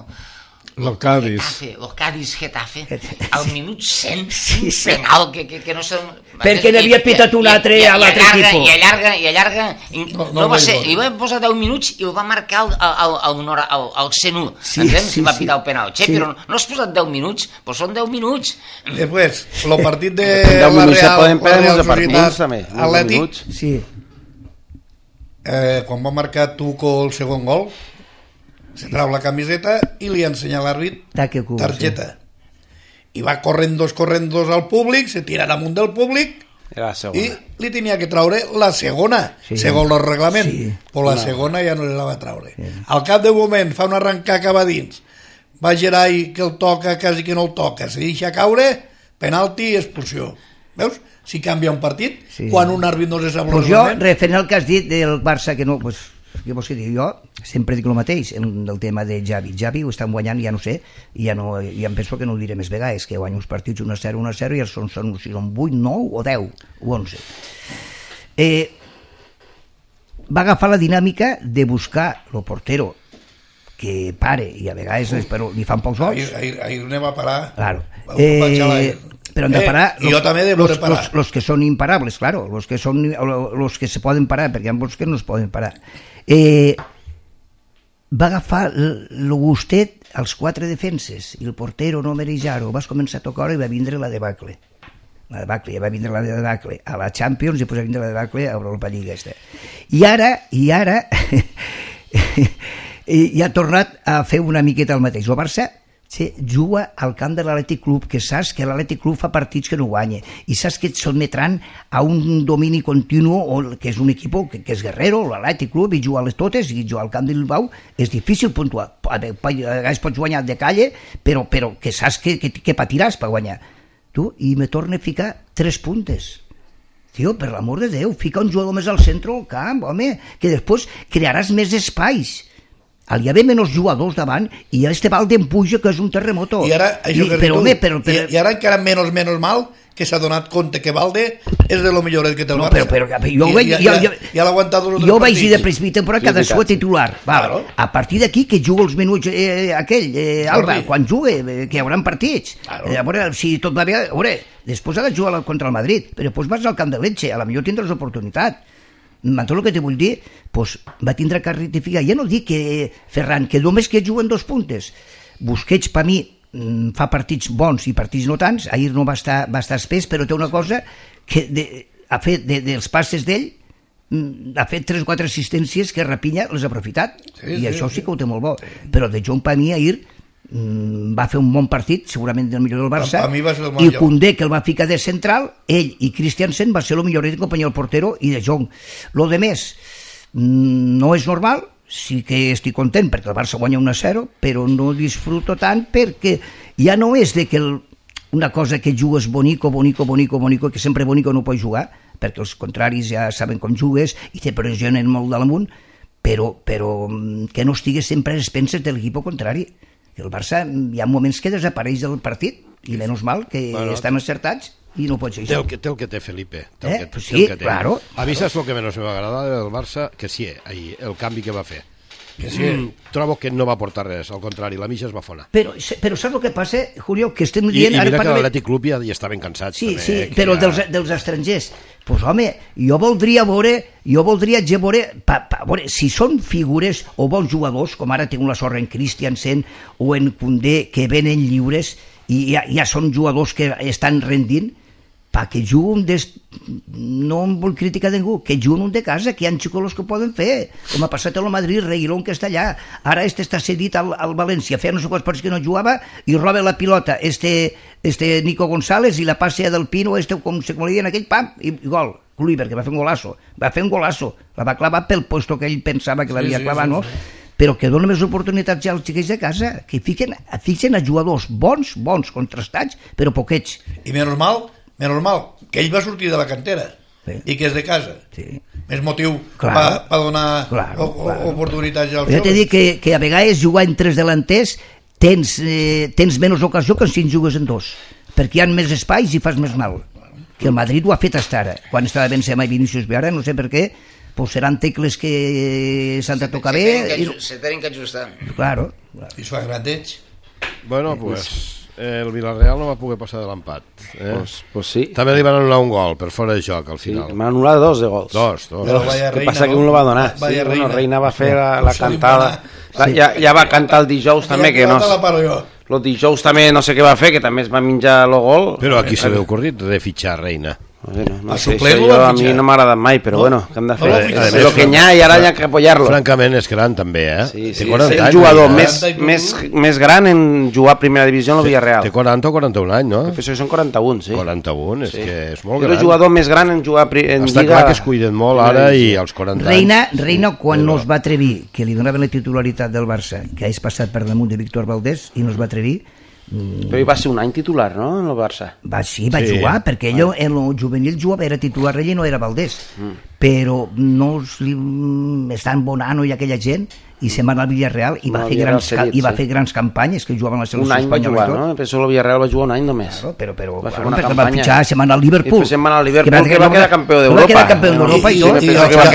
Speaker 5: El Cádiz.
Speaker 2: Getafe, lo Cádiz-Getafe,
Speaker 6: Getafe.
Speaker 2: al minut cent,
Speaker 6: Sí,
Speaker 2: un
Speaker 6: sí.
Speaker 2: penal que, que, que no sé...
Speaker 6: Perquè n'havia pitat un altre a l'altre equip.
Speaker 2: I allarga, i allarga, i
Speaker 3: No,
Speaker 2: no,
Speaker 3: no
Speaker 2: no va
Speaker 3: vaig
Speaker 2: ser,
Speaker 3: veure.
Speaker 2: i va posar deu minuts i el va marcar al, al, al, al, al, al cent u,
Speaker 6: Sí,
Speaker 2: entens?
Speaker 6: sí,
Speaker 2: I va
Speaker 6: sí.
Speaker 2: pitar el penal. Che,
Speaker 6: Sí.
Speaker 2: però no, no has posat deu minuts, però són deu minuts.
Speaker 3: Després, el partit de
Speaker 4: En deu
Speaker 3: la
Speaker 4: minuts se
Speaker 3: Real,
Speaker 4: poden
Speaker 3: la
Speaker 4: perdre
Speaker 3: Real
Speaker 4: molts partits,
Speaker 3: Societat
Speaker 4: també. En deu
Speaker 3: Atlètic,
Speaker 4: minuts.
Speaker 6: Sí.
Speaker 3: eh, quan va marcar Tuco el segon gol, se trau la camiseta i li ensenya a l'àrbit
Speaker 6: Taque cul,
Speaker 3: targeta. I va corrent-dos, corrent-dos al públic, se tira damunt del públic
Speaker 4: Era la
Speaker 3: i
Speaker 4: segona.
Speaker 3: li tenia que traure la segona,
Speaker 6: Sí.
Speaker 3: segons el reglament.
Speaker 6: Sí.
Speaker 3: Però la segona ja no li la va traure. Al cap de moment fa un arrencar cap a dins, va Gerai que el toca, quasi que no el toca, se deixa caure, penalti i expulsió. Veus? Si canvia un partit,
Speaker 6: Sí.
Speaker 3: quan un àrbit no se sap el
Speaker 6: Pues jo,
Speaker 3: reglament.
Speaker 6: referent al que has dit del Barça, que no, pues, què vols que digui? Jo sempre dic el mateix, el, del tema de Xavi. Xavi ho estan guanyant, ja no sé, i ja, no, ja em penso que no ho diré més vegades, que guanya uns partits un a zero, un a zero, i els són, són, si són vuit, nou o deu, o onze. Eh, va agafar la dinàmica de buscar el portero, que pare, i a vegades les, però li fan pocs gols.
Speaker 3: Ahir, ahir, ahir anem a parar.
Speaker 6: Claro.
Speaker 3: Eh,
Speaker 6: però hem de parar
Speaker 3: eh, jo també he de poder parar.
Speaker 6: Los, los que són imparables, claro, los que, són, los que se poden parar, perquè hi ha molts que no es poden parar. Eh, va agafar el gustet als quatre defenses i el portero no mereixar-ho, vas començar a tocar i va vindre la debacle la debacle, ja va vindre la debacle a la Champions i després va vindre la debacle a Europa Lliga esta. i ara i ara i ha tornat a fer una miqueta el mateix. El Barça sí, juga al camp de l'Atlètic Club, que saps que l'Atlètic Club fa partits que no guanya i saps que et sotmetran a un domini continu, o, que és un equip que, que és guerrero, l'Atlètic Club, i jugar les totes, i jugar al camp del Bilbao és difícil puntuar. A vegades pots guanyar de calle, però, però que saps que, que, que patiràs per guanyar. Tu, i me torna a ficar tres puntes. Tio, per l'amor de Déu, fica un jugador més al centre del camp, home, que després crearàs més espais. Al hi haver menys jugadors davant i este balde empuja que és un terremoto.
Speaker 3: I ara, això
Speaker 6: I,
Speaker 3: que
Speaker 6: però,
Speaker 3: tu,
Speaker 6: home, però, però,
Speaker 3: i, i ara encara menys menys mal que s'ha donat compte que Balde és de lo millor que té el
Speaker 6: no,
Speaker 3: Barça.
Speaker 6: però, però, jo,
Speaker 3: I,
Speaker 6: ja,
Speaker 3: ja,
Speaker 6: ja,
Speaker 3: ja, ja l'ha aguantat els
Speaker 6: jo vaig
Speaker 3: partits.
Speaker 6: dir de principi de temporada cada sí, titular. Val.
Speaker 3: Claro.
Speaker 6: A partir d'aquí que juga els minuts eh, aquell, eh, Alba, quan jugue, eh, que hi haurà partits. Claro. Eh, a veure, si tot va bé, a veure, després ha de jugar contra el Madrid, però després vas al camp de Lecce, a la millor tindràs oportunitat. M'entens el que te vull dir? Pues va tindre que rectificar. Ja no dic que Ferran, que només que juguen dos puntes. Busquets, per mi, fa partits bons i partits no tants. Ahir no va estar, va estar espès, però té una cosa que de, ha fet de, dels passes d'ell, ha fet tres o quatre assistències que Rapinya les ha aprofitat. Sí, I sí, això sí, sí que ho té molt bo. Sí. Però de Jong, per mi, ahir va fer un bon partit, segurament el millor del Barça,
Speaker 3: a, a mi va ser el
Speaker 6: i Koundé, que el va ficar de central, ell i Christiansen va ser el millor de companyia del portero i de Jong. Lo de més no és normal, sí que estic content perquè el Barça guanya un a zero, però no disfruto tant perquè ja no és de que el, una cosa que jugues bonico, bonico, bonico, bonico, que sempre bonico no pots jugar, perquè els contraris ja saben com jugues i te pressionen molt de l'amunt, però, però que no estigues sempre a expenses de l'equip contrari. El Barça hi ha moments que desapareix del partit i menys mal que bueno, estan acertats i no pots dir
Speaker 1: això. Té el que té, el que té Felipe. Té
Speaker 6: eh?
Speaker 1: el que,
Speaker 6: pues
Speaker 1: té
Speaker 6: sí,
Speaker 1: el que té.
Speaker 6: Claro.
Speaker 1: A mi saps el que menys m'agrada del Barça? Que sí, ahir, el canvi que va fer. Que sí, mm, trobo que no va portar res, al contrari, la mitja es va fonar.
Speaker 6: Però, però saps el que passa, Julio, que estem
Speaker 1: dient... I, i mira ara, que l'Atlètic Club ja, ja estaven cansats.
Speaker 6: Sí,
Speaker 1: també,
Speaker 6: sí,
Speaker 1: eh,
Speaker 6: però
Speaker 1: ja...
Speaker 6: dels, dels estrangers. Doncs pues, home, jo voldria veure, jo voldria veure, pa, pa, veure, si són figures o bons jugadors, com ara tinc la sort en Christiansen o en Koundé, que venen lliures i ja, ja són jugadors que estan rendint, pa que juguen des... no em vull criticar ningú, que juguen un de casa, que hi ha xicolos que ho poden fer, com ha passat al Madrid, Reguilón, que està allà, ara este està cedit al, al València, feia no sé quants partits que no jugava, i roba la pilota, este, este Nico González, i la passa del Pino, este, com se com li diuen aquell, pam, i, i gol, Kluivert, que va fer un golasso, va fer un golasso, la va clavar pel puesto que ell pensava que l'havia sí, sí, clavat, sí, no? Sí. Però que donen més oportunitats ja als xiquets de casa, que fiquen, fixen a jugadors bons, bons, contrastats, però poquets.
Speaker 3: I menys mal, menys mal, que ell va sortir de la cantera sí. i que és de casa. Sí. Més motiu claro. per pa donar claro, o, claro. oportunitats als joves.
Speaker 6: Jo t'he dit que, que a vegades jugar en tres delanters tens, eh, tens menys ocasió que si en jugues en dos, perquè hi ha més espais i fas més mal. Que el Madrid ho ha fet hasta ara. Quan estava Benzema i Vinícius bé, ara no sé per què, pues seran tecles que s'han de tocar
Speaker 2: se,
Speaker 6: bé.
Speaker 2: Se, se tenen que ajustar.
Speaker 6: Claro. claro.
Speaker 3: I es fa grandets.
Speaker 1: Bueno, pues... el Villarreal no va poder passar de l'empat. Eh?
Speaker 4: Pues, pues sí.
Speaker 1: També li van anul·lar un gol per fora de joc al final.
Speaker 4: Sí, m'han anul·lat dos de gols.
Speaker 1: Dos, dos.
Speaker 4: dos.
Speaker 3: Reina,
Speaker 4: que passa
Speaker 3: no?
Speaker 4: que un lo va donar.
Speaker 3: Vaya
Speaker 4: sí,
Speaker 3: Reina.
Speaker 4: Bueno, Reina va fer la, la
Speaker 3: Pues
Speaker 4: cantada. La, ja, ja va cantar el dijous també, que no... El dijous també no sé què va fer, que també es va menjar el gol.
Speaker 1: Però aquí se l'ha ocorrit de fitxar Reina.
Speaker 4: Bueno, no sé, això jo, a mi no m'ha agradat mai, però no? bueno, què hem de fer?
Speaker 1: No,
Speaker 4: és el que hi ha i ara hi ha que apoyar-lo.
Speaker 1: Francament és gran també, eh?
Speaker 4: Sí, sí,
Speaker 1: té quaranta
Speaker 4: és
Speaker 1: anys,
Speaker 4: el jugador
Speaker 1: eh?
Speaker 4: més, més, més gran en jugar a primera divisió en el Villarreal.
Speaker 1: Té quaranta o quaranta-un anys, no?
Speaker 4: Penso que són quaranta-un, sí.
Speaker 1: quaranta-un, és
Speaker 4: sí.
Speaker 1: que és molt
Speaker 4: és
Speaker 1: gran.
Speaker 4: És el jugador més gran en jugar en
Speaker 1: Està
Speaker 4: Lliga...
Speaker 1: clar que es cuiden molt ara i als quaranta
Speaker 6: Reina,
Speaker 1: anys...
Speaker 6: Reina, quan però... no es va atrevir, que li donaven la titularitat del Barça, que hagués passat per damunt de Víctor Valdés, i no es va atrevir...
Speaker 4: Però hi va ser un any titular, no?, en el Barça.
Speaker 6: Va, sí, va sí. jugar, perquè ell en el juvenil jugava, era titular ell i no era Valdés. Mm. però no es li... estan Bonano i aquella gent, i se'n va anar al Villarreal i va, no, fer, grans, cedit, i va sí. fer grans campanyes que jugaven a la selecció espanyola.
Speaker 4: Un any va jugar, no? Penso que el Villarreal va jugar un any només.
Speaker 6: Claro, però, però,
Speaker 4: va fer
Speaker 6: claro,
Speaker 4: una
Speaker 6: perquè
Speaker 4: campanya.
Speaker 6: Va pitjar, se'n va anar al Liverpool.
Speaker 4: I se'n va anar al Liverpool, que, que va quedar campió d'Europa.
Speaker 6: Va quedar campió d'Europa i tot.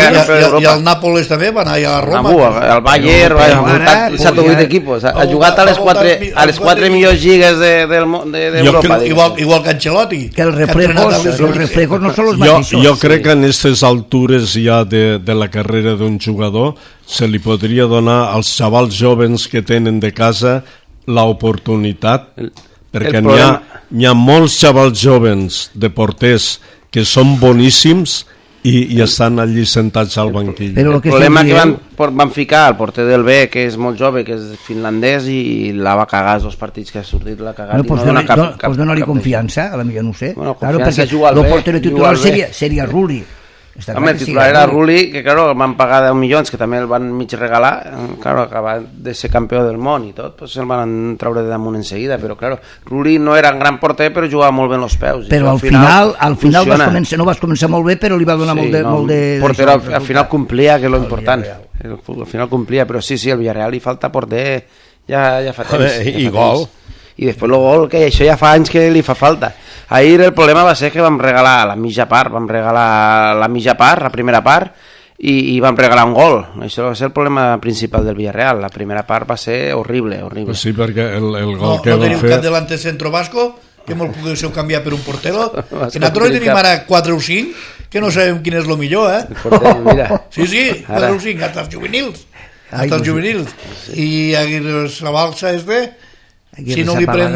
Speaker 3: I el Nàpoles també va anar allà a Roma.
Speaker 4: El Bayern, ha voltat set o vuit equipos. Ha jugat a les quatre millors lligues d'Europa.
Speaker 3: Igual que Ancelotti.
Speaker 6: Que els reflejos no són els mateixos.
Speaker 5: Jo crec que en aquestes altures ja de la carrera d'un jugador se li podria donar als xavals jovens que tenen de casa l'oportunitat, perquè n'hi ha, hi ha molts xavals jovens de porters que són boníssims i, i estan allí sentats al banquill.
Speaker 4: Però el problema que van, van ficar el porter del B, que és molt jove, que és finlandès, i la va cagar els dos partits que ha sortit, l'ha cagat.
Speaker 6: No, pues
Speaker 4: i no
Speaker 6: dona,
Speaker 4: cap,
Speaker 6: don,
Speaker 4: cap,
Speaker 6: pues dona-li
Speaker 4: cap
Speaker 6: confiança, a la millor no ho sé.
Speaker 4: Bueno,
Speaker 6: claro, perquè el porter titular seria, seria Rulli.
Speaker 4: Home, el titular era Rulli, que claro, el van pagar deu milions, que també el van mig regalar, claro, acaba de ser campió del món i tot, pues el van treure de damunt en seguida, però claro, Rulli no era un gran porter, però jugava molt bé en els peus.
Speaker 6: Però al final, al final vas començar, no vas començar molt bé, però li va donar sí, molt de...
Speaker 4: No,
Speaker 6: molt de
Speaker 4: porter al, al final complia, que és lo important. Al final complia, però sí, sí, al Villarreal li falta porter ja, ja fa temps.
Speaker 1: Ja I fa gol. Temps.
Speaker 4: I després el gol, que això ja fa anys que li fa falta. Ahir el problema va ser que vam regalar la mitja part, vam regalar la mitja part, la primera part, i, i vam regalar un gol. Això va ser el problema principal del Villarreal. La primera part va ser horrible, horrible.
Speaker 5: Pues sí, perquè el, el gol
Speaker 3: no,
Speaker 5: que
Speaker 3: no
Speaker 5: vam fer...
Speaker 3: No teniu cap delante centro vasco, que molt poguéssiu canviar per un portero, que nosaltres tenim ara quatre o cinc, que no sabem quin és el millor, eh?
Speaker 4: El porter, mira.
Speaker 3: Sí, sí, quatre o cinc, hasta els juvenils. Hasta els juvenils. I Aguirre Sabalsa és bé. Si no li pren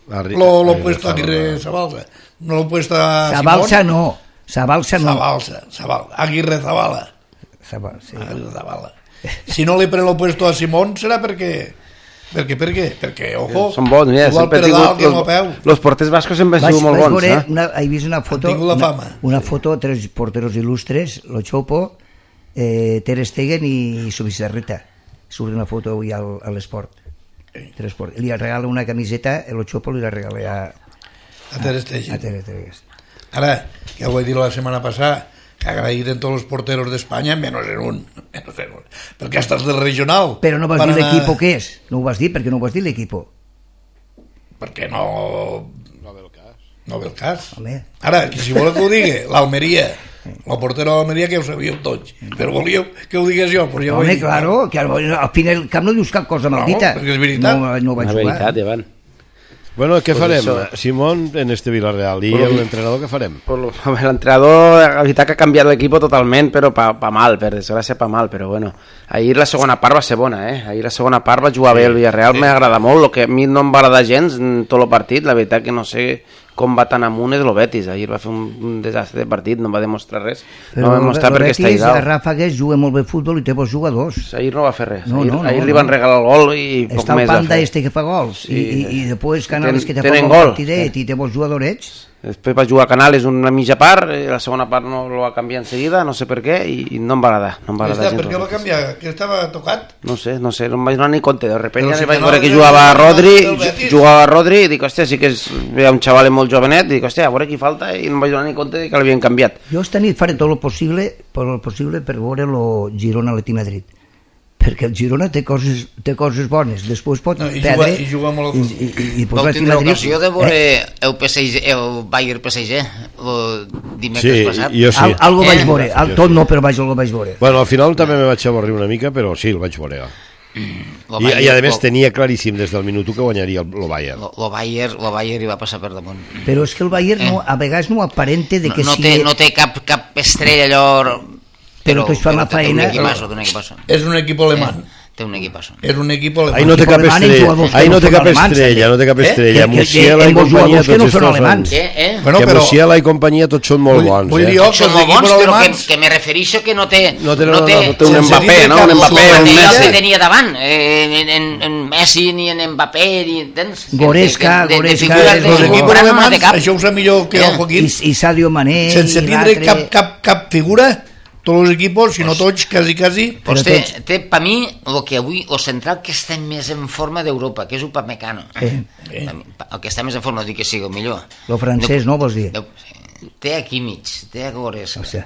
Speaker 3: lo, lo puesto a Aguirre Zabalza, no lo puesto a
Speaker 6: Zabalza no, Zabalza no.
Speaker 3: Zabalza, Zabalza, Aguirre Zabala.
Speaker 6: Zabala, sí.
Speaker 3: Aguirre Zabala. Si no li pren lo puesto a Simón serà perquè perquè, per què? Perquè, ojo,
Speaker 4: són bons, mira, sempre he tingut los, los porters bascos sempre han sigut molt bons.
Speaker 6: Veure, eh? una, he vist una foto,
Speaker 3: la fama.
Speaker 6: Una, una foto de tres porteros il·lustres, lo Chopo, eh, Ter Stegen i Subizarreta. Surt una foto avui al, a l'esport. Transport. Li regala una camiseta, el Chopo li la regala a,
Speaker 3: a Ter Stegen.
Speaker 6: A Ter Stegen.
Speaker 3: Ara, ja ho he dit la setmana passada, que agraït en tots els porteros d'Espanya, menys en un, menys en un, perquè hasta els del regional.
Speaker 6: Però no vas dir anar... l'equipo què és? No ho vas dir perquè no ho vas dir l'equipo.
Speaker 3: Perquè no...
Speaker 1: No ve el cas.
Speaker 3: No ve el cas.
Speaker 6: Home.
Speaker 3: Ara, que si voleu que ho digui, l'Almeria, el portero de l'Almeria, que ho sabíeu tots, però volíeu que ho digués jo, però ja ho he
Speaker 6: dit. Home, claro, que al, al final cap no dius cap cosa maldita.
Speaker 3: No, perquè és veritat.
Speaker 6: No, no vaig
Speaker 4: jugar. La veritat, Ivan.
Speaker 1: Bueno, què
Speaker 4: pues
Speaker 1: farem,
Speaker 4: eso.
Speaker 1: Simón, en este Villarreal? I
Speaker 4: pues
Speaker 1: l'entrenador què farem?
Speaker 4: Pues l'entrenador, la veritat que ha canviat l'equip totalment, però pa, pa mal, per desgràcia pa mal, però bueno. Ahir la segona part va ser bona, eh? Ahir la segona part va jugar sí, bé el Villarreal, sí. M'agrada molt, el que a mi no em va agradar gens en tot el partit, la veritat que no sé com va tan amunt és el Betis. Ahir va fer un, un desastre de partit, no va demostrar res.
Speaker 6: Però
Speaker 4: no va demostrar
Speaker 6: el
Speaker 4: perquè
Speaker 6: Betis,
Speaker 4: està ahí dalt.
Speaker 6: Ràfegues juga molt bé futbol i té bons jugadors.
Speaker 4: Ahir no va fer res.
Speaker 6: No,
Speaker 4: ahir
Speaker 6: no, no,
Speaker 4: ahir
Speaker 6: no,
Speaker 4: li van regalar el gol i poc
Speaker 6: està
Speaker 4: més va fer.
Speaker 6: Està el Panda este que fa gols sí. i, i, i després Canales que te fa un partidet i té bons jugadorets.
Speaker 4: Després va jugar a Canales una mitja part, i la segona part no lo va canviar en seguida, no sé per què, i, i no em va agradar. No em va agradar
Speaker 3: per què va canviar? Que estava tocat?
Speaker 4: No sé, no sé, no em vaig donar ni compte. De repente ja si vaig veure que jugava a Rodri, jugava a Rodri, i dic, hòstia, sí que és un xaval molt jovenet, i dic, hòstia, a veure qui falta, i no em vaig donar ni compte que l'havien canviat.
Speaker 6: Jo esta nit faré tot el possible, per el possible per veure el Girona-Atleti Madrid. Perquè el Girona té coses, té coses bones, després pot
Speaker 3: no, i
Speaker 6: perdre
Speaker 3: juga, i juga molt
Speaker 6: i, i, i, i
Speaker 2: vau tindre l'ocasió de veure eh? el, P S G, el Bayern P S G el dimecres
Speaker 1: sí,
Speaker 2: passat
Speaker 1: jo sí.
Speaker 6: Al, algo
Speaker 2: eh?
Speaker 6: vaig veure, al, tot no, però vaig, algo vaig veure.
Speaker 1: Bueno, al final també me vaig avorrir una mica, però sí, el vaig veure. Mm, I, I a més tenia claríssim des del minut que guanyaria el, el Bayern.
Speaker 2: El Bayern, el Bayern hi va passar per damunt.
Speaker 6: Però és que el Bayern eh? no, a vegades no aparente de que
Speaker 2: no, no
Speaker 6: sigui...
Speaker 2: Té, no té cap, cap estrella allò...
Speaker 6: Però, però tots fan la feina...
Speaker 2: Un equipazo, un equipazo.
Speaker 3: És un equip alemany.
Speaker 2: Eh? Té un equipazo.
Speaker 3: És un equip alemany.
Speaker 1: Ahí no té cap estrella, ahí no té cap estrella, no té cap estrella. Musiala i companyia tots estos
Speaker 6: alemans.
Speaker 2: Eh, eh?
Speaker 1: Bueno, que però... Musiala i companyia tots són molt bons.
Speaker 3: Vull dir,
Speaker 1: eh?
Speaker 3: que
Speaker 2: són molt bons, però que, que me refereixo que no té...
Speaker 1: No té, no,
Speaker 2: no té,
Speaker 1: no, no té
Speaker 4: un Mbappé, no? Un Mbappé, un
Speaker 2: Messi. Que tenia davant, eh, en, en, en Messi ni en Mbappé, ni... Tens,
Speaker 6: Goretzka,
Speaker 2: de, de,
Speaker 6: Goretzka...
Speaker 2: De
Speaker 3: els equips alemans, això ho sap millor que el Joaquín.
Speaker 6: I, i Sadio Mané...
Speaker 3: Sense tindre cap, cap, cap figura... Tots els equipos, si no tots, quasi, quasi...
Speaker 2: Pues té, té per mi, el que avui, el central que està més en forma d'Europa, que és Upamecano.
Speaker 6: Eh.
Speaker 2: El que està més en forma, no dic que sigui el millor.
Speaker 6: Lo francès, no, vols dir?
Speaker 2: Té a Kimmich, té a Goretzka, o sigui,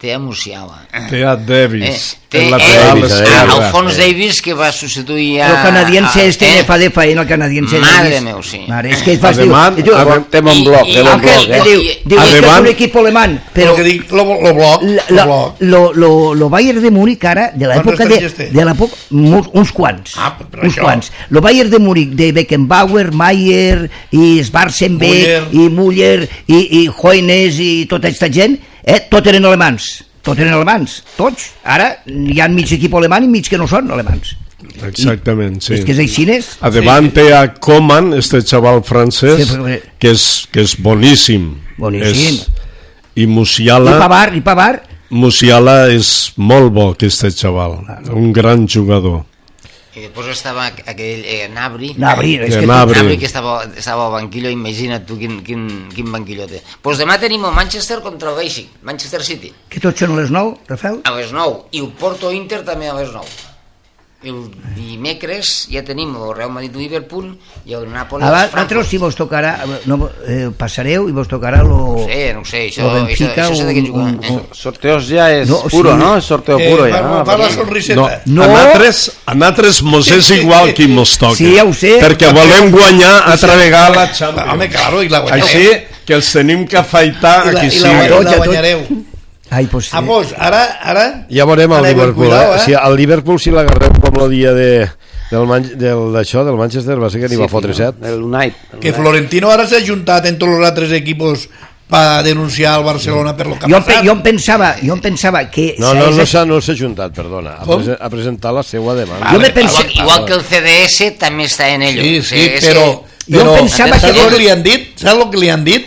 Speaker 2: té a Musiala.
Speaker 5: Té a Davis.
Speaker 2: Eh, té
Speaker 5: en la
Speaker 2: eh,
Speaker 5: lateral
Speaker 1: eh,
Speaker 5: esquerra.
Speaker 2: Alphonse Davis, que va substituir a...
Speaker 6: El canadiense
Speaker 2: a-
Speaker 6: este
Speaker 2: eh,
Speaker 6: me fa de faena, el canadiense.
Speaker 2: Madre
Speaker 6: Davis.
Speaker 2: meu, sí.
Speaker 6: Mare, és que fas, diu,
Speaker 5: Además,
Speaker 6: diu,
Speaker 5: adem-
Speaker 4: Té bon bloc, té bon
Speaker 6: Ángel,
Speaker 4: bloc, eh?
Speaker 6: diu, diu és que és
Speaker 5: Además-
Speaker 6: un equip alemany, però
Speaker 3: Però que dic, lo, lo bloc,
Speaker 6: la,
Speaker 3: lo
Speaker 6: la,
Speaker 3: bloc.
Speaker 6: lo, lo, lo Bayern de Múnich ara, de l'època
Speaker 3: Quants
Speaker 6: de,
Speaker 3: estrellas té?
Speaker 6: de l'època, molts- uns quants,
Speaker 3: Ah, però
Speaker 6: uns
Speaker 3: això.
Speaker 6: quants. Lo Bayern de Múnich, de Beckenbauer, Mayer, i Schwarzenbeck,
Speaker 3: Müller.
Speaker 6: i Müller, i, i Hoeneß, i tota aquesta gent, eh, tot eren alemans, tot eren alemans, tots. Ara hi ha mig equip alemany i mig que no són alemans.
Speaker 5: Exactament, sí.
Speaker 6: És que és així, és...
Speaker 5: Además té a Coman, este chaval francès,
Speaker 6: Sí, però-
Speaker 5: que és, que és boníssim.
Speaker 6: Boníssim.
Speaker 5: És, I
Speaker 6: I
Speaker 5: Musiala,
Speaker 6: Pavard, i Pavard,
Speaker 5: Musiala és molt bo, aquest xaval. Un gran jugador.
Speaker 2: I després estava aquell eh, Nabri.
Speaker 6: Nabri, és
Speaker 5: Que
Speaker 6: que...
Speaker 5: Nabri.
Speaker 2: Nabri que estava, estava al banquillo, imagina't tu quin, quin, quin banquillo té. Pues demà tenim el Manchester contra el Leipzig, Manchester City,
Speaker 6: Que tots són a les nou, Rafael?
Speaker 2: a les nou, i el Porto Inter també a les nou. El dimecres ja tenim el Real Madrid-Liverpool i el Nàpolis
Speaker 6: Abans,
Speaker 2: Frankfurt.
Speaker 6: vosaltres, si vos tocarà, no, eh, passareu i vos tocarà lo...
Speaker 2: No sé, no ho sé, això,
Speaker 6: lo
Speaker 2: això,
Speaker 6: Benfica,
Speaker 2: això sé de què
Speaker 6: un-
Speaker 2: jugar.
Speaker 6: un-
Speaker 2: Eh?
Speaker 6: un-
Speaker 4: Sorteos ja és
Speaker 6: No,
Speaker 4: puro,
Speaker 6: sí.
Speaker 4: no? És sorteo
Speaker 3: Eh,
Speaker 4: puro ja,
Speaker 3: fa,
Speaker 4: no?
Speaker 3: fa la
Speaker 5: No,
Speaker 3: sonriseta.
Speaker 6: No.
Speaker 5: a nosaltres, a nosaltres mos és igual qui mos toca.
Speaker 6: Sí, ja ho sé.
Speaker 5: Perquè volem guanyar altra vegada la Champions.
Speaker 3: Home, claro, i la guanyareu.
Speaker 5: Així que els tenim que afaitar
Speaker 3: I
Speaker 5: a
Speaker 3: la,
Speaker 5: qui
Speaker 3: i la,
Speaker 5: sigui.
Speaker 3: la,
Speaker 6: Tots,
Speaker 3: la
Speaker 6: tots.
Speaker 3: guanyareu.
Speaker 6: Ai, pues sí.
Speaker 3: Ah, pues, ara, ara...
Speaker 1: Ja veurem el
Speaker 3: Aneu,
Speaker 1: Liverpool,
Speaker 3: cuidao,
Speaker 1: eh?
Speaker 3: eh?
Speaker 1: Si el Liverpool, si l'agarrem com el dia de, del, Man, del, d'això, del Manchester, va ser que n'hi va fotre set.
Speaker 4: El United. el
Speaker 3: Que
Speaker 4: United.
Speaker 3: Florentino ara s'ha juntat en tots els altres equipos per denunciar el Barcelona per lo que ha
Speaker 6: Jo, em pe-
Speaker 3: passat.
Speaker 6: jo em pensava, jo em pensava que...
Speaker 1: No, no,
Speaker 6: és-
Speaker 1: no s'ha no s'ha juntat, perdona. Ha,
Speaker 3: Com?
Speaker 1: prese, ha presentat la seva demanda.
Speaker 6: Jo me penso...
Speaker 2: Igual, igual que el C D S també està en ello.
Speaker 3: Sí,
Speaker 2: O
Speaker 3: sí,
Speaker 2: sigui, és
Speaker 3: però,
Speaker 2: que-
Speaker 3: però
Speaker 6: Jo pensava
Speaker 3: saps
Speaker 6: que-
Speaker 3: el que li han dit? Saps el que li han dit?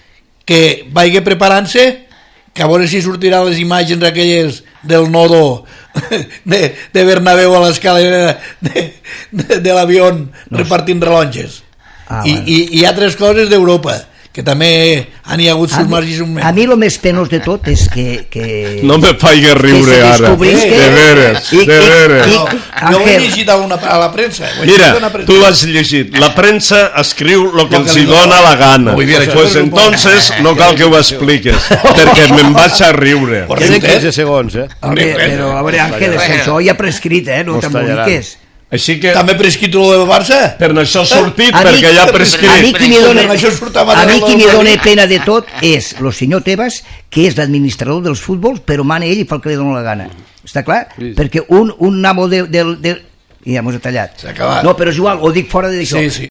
Speaker 3: Que vagi preparant-se, que a veure si sortiran les imatges aquelles del nodo de, de Bernabéu a l'escalera de, de, de l'avió repartint relonges.
Speaker 6: Ah,
Speaker 3: I,
Speaker 6: bueno.
Speaker 3: i, I altres coses d'Europa, que també han hi hagut
Speaker 6: A
Speaker 3: sus
Speaker 6: mi,
Speaker 3: marcs i sus
Speaker 6: a
Speaker 3: menys.
Speaker 6: mi el més penós de tot és que... que
Speaker 5: No me faigues riure
Speaker 6: que se
Speaker 5: ara.
Speaker 6: descobrís
Speaker 5: De
Speaker 6: que-
Speaker 5: veres,
Speaker 6: I-
Speaker 5: de
Speaker 6: i-
Speaker 5: veres.
Speaker 6: i-
Speaker 3: No, jo ho he
Speaker 6: Ángel.
Speaker 3: llegit a, una, a la premsa. ho he
Speaker 5: Mira,
Speaker 3: llegit a una premsa.
Speaker 5: tu l'has llegit. La premsa escriu el que
Speaker 3: Lo que
Speaker 5: els
Speaker 3: li
Speaker 5: hi dona
Speaker 3: dona.
Speaker 5: la gana.
Speaker 3: Muy bien, això
Speaker 5: Pues
Speaker 3: és un
Speaker 5: entonces no cal que ho expliques, perquè me'n vaig a riure.
Speaker 3: Por
Speaker 1: Queden
Speaker 3: Correcte.
Speaker 1: quinze segons, eh?
Speaker 6: Home, però, a veure, Àngel, és que això ja prescrit, eh? No
Speaker 1: Mos tallaran.
Speaker 6: t'emboliques.
Speaker 5: Així que
Speaker 3: També prescrit el del Barça?
Speaker 5: per això ha sortit,
Speaker 6: A mi-
Speaker 5: perquè ja ha
Speaker 6: A mi
Speaker 5: prescrit.
Speaker 6: qui me dona,
Speaker 3: Per això surt a
Speaker 6: a mi
Speaker 3: Badalona
Speaker 6: qui me
Speaker 3: del
Speaker 6: dona
Speaker 3: Madrid.
Speaker 6: pena de tot és el senyor Tebas, que és l'administrador dels futbols, però mana ell i fa el que li dona la gana. Està clar?
Speaker 4: Sí.
Speaker 6: Perquè un, un amo de, del... De, ja m'ho he tallat.
Speaker 3: S'ha acabat.
Speaker 6: No, però és igual, ho dic fora d'això.
Speaker 3: Sí, sí.